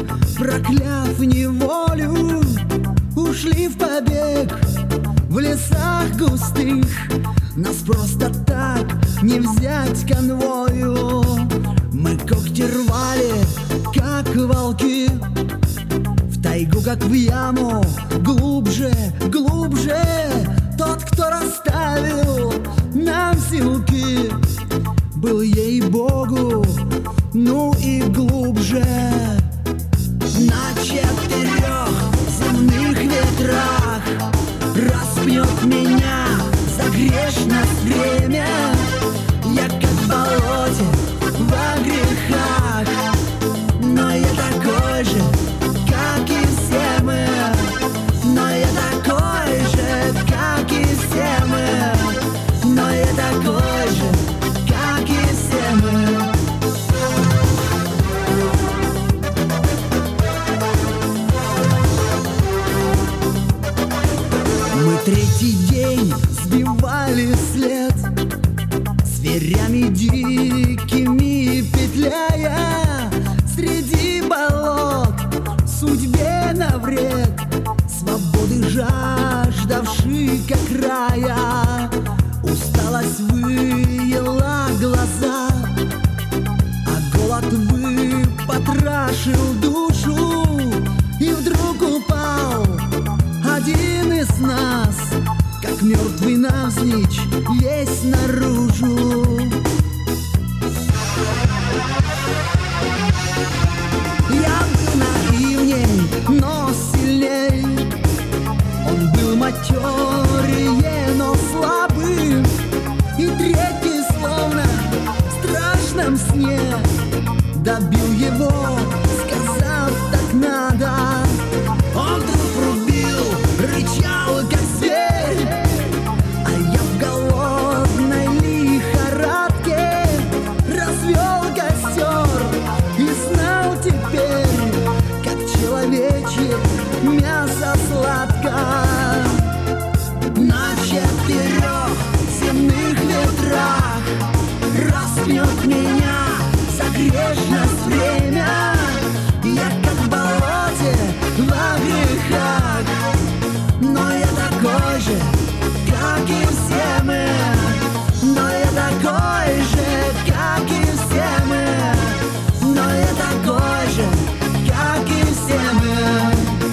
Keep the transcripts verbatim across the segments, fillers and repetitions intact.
прокляв неволю, ушли в побег в лесах густых. Нас просто так не взять конвою. Мы когти рвали, как волки, в тайгу, как в яму, глубже, глубже. Тот, кто расставил нам силки, был ей-богу, ну и глубже. На четырех земных ветрах распнет меня за грешность время. Я как в болоте, во грехах, но я такой же, как и все мы. Но я такой же, как и все мы. Но я такой же, как и все мы. Мы третий день сбивали след, зверями дикими петляя среди болот, судьбе на вред, свободы жаждавший как рая. Усталость выела глаза, а голод выпотрошил душу. И вдруг упал один из нас, как мертвый навзничь, весь наружу. Я был наивней, но сильней. Он был матерее, но слабым. И третий, словно в страшном сне, добил его, сказав: так надо. Он вдруг рубил, рычал, как зверь, а я в голодной лихорадке развел костер и знал теперь, как человечье мясо сладко. На четырех земных ветрах распнет меня за грешность время. Я как в болоте, во грехах, но я такой же, как и все мы. Но я такой же, как и все мы. Но я такой же, как и все мы.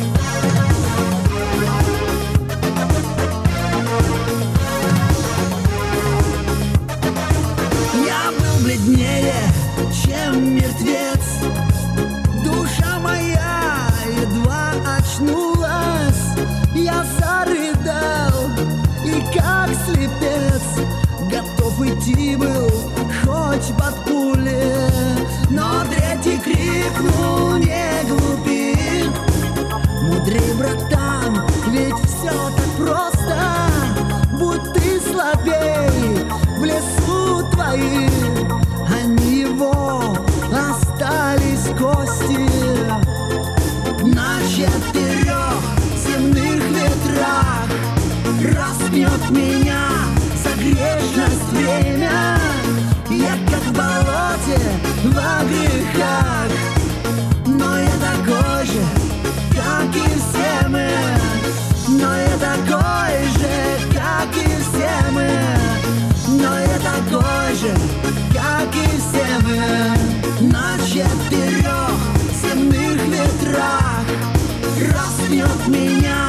Я был бледнее, чем мертвец. Душа моя едва очнулась. Я зарыдал и как слепец готов идти был хоть под пули. Но третий крикнул: не глупи, мудрей, братан, ведь все так просто. Будь ты слабей в лесу твои, а не его остались кости. На четырех земных ветрах распнет меня за грешность время. Я как в болоте, во грехах, но я такой же, как и все мы. Но я такой же, как и все мы. Но я такой же, как и все мы. На четырех земных ветрах распнет меня